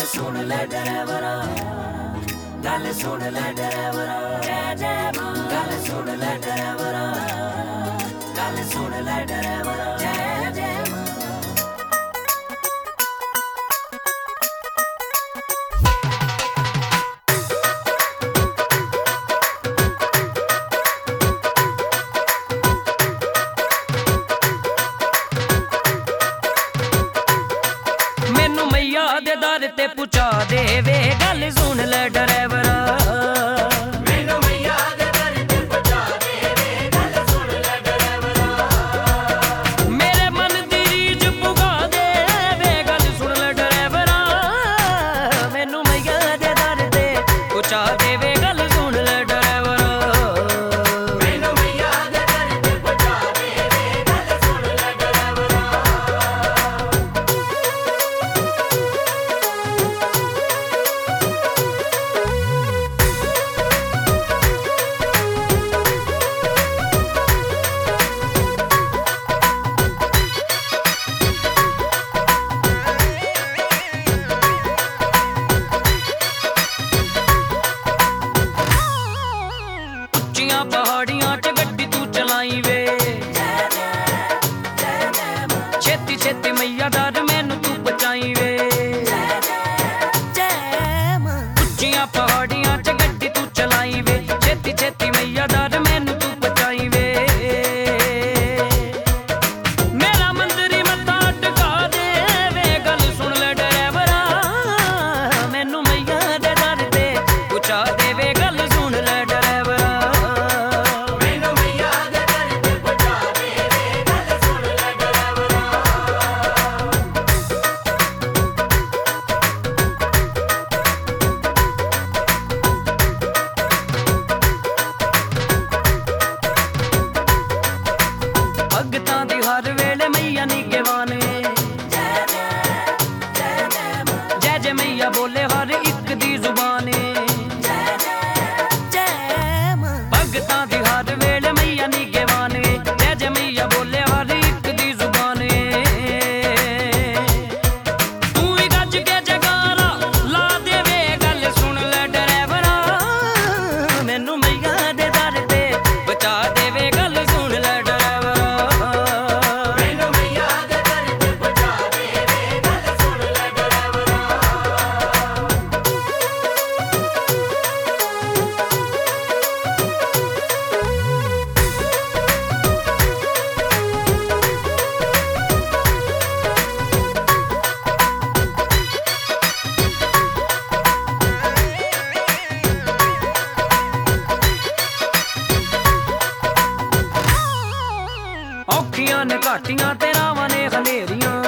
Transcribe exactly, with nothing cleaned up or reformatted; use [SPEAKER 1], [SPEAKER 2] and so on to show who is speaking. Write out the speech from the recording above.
[SPEAKER 1] सुन ले ड्राइवरा, गल सुन ले ड्राइवरा, जय जय मां। गल सुन ले ड्राइवरा, गल सुन ले ड्राइवरा, जय जय मां।
[SPEAKER 2] मैनू मैया दे दर ते पुचा दे वे, गल सुन ले ड्राइवरा।
[SPEAKER 1] मैनू मैया दे दर ते पुचा दे वे, गल सुन ले ड्राइवरा।
[SPEAKER 2] मेरे मन दी रीझ पुगा दे वे, गल सुन ले ड्राइवरा। मैनू मैया दे दर ते पुचा दे वे, गल सुन ले ड्राइवरा।
[SPEAKER 1] मैनू मैया दे दर ते पुचा दे वे, गल सुन ले ड्राइवरा।
[SPEAKER 2] ਉੱਚੀਆਂ ਪਹਾੜੀਆਂ 'ਚ ਗੱਡੀ ਤੂੰ ਚਲਾਈ ਵੇ, ਛੇਤੀ ਛੇਤੀ ਮਈਆ ਦਰ ਮੈਨੂੰ ਤੂੰ ਬਚਾਈ ਵੇ। ਉੱਚੀਆਂ ਪਹਾੜੀਆਂ 'ਚ ਗੱਡੀ ਤੂੰ ਚਲਾਈ ਵੇ, ਛੇਤੀ ਛੇਤੀ ਮਈਆ ਦਰ ਮੈਨੂੰ ਤੂੰ ਬਚਾਈ ਵੇ। ਮੇਰਾ ਮੰਦਰੀ ਮੱਥਾ ਟਿਕਾ ਦੇ ਵੇ, ਗੱਲ ਸੁਣ ਲੈ ਡਰਾਈਵਰਾ। ਮੈਨੂੰ ਮਈਆ ਦੇ ਦਰ ਤੇ ਪੁਚਾ ਦੇ ਵੇ, ਗੱਲ ਸੁਣ ਲੈ ਡਰਾਈਵਰਾ।
[SPEAKER 1] मैनू मैया दे दर ते पुचा दे वे, गल सुन ले ड्राइवरा।
[SPEAKER 2] भगतां दी हर वेले मैया निगेवाने, जय जय मैया बोले हर एक दी जुबाने। भगतां दी हर वेले मैया निगेवाने, जय जय मैया बोले हर एक दी जुबाने। तू ही गज के जगारा ला दे वे, गल सुन ले ड्राइवरा। मैनू मैया दे दर ते बचा दे वे, गल सुन ले ड्राइवरा।
[SPEAKER 1] मैनू मैया दे दर ते पुचा दे वे, गल सुन ले ड्राइवरा।
[SPEAKER 2] औखियां ने घाटियां ते रावां ने खनेरियां,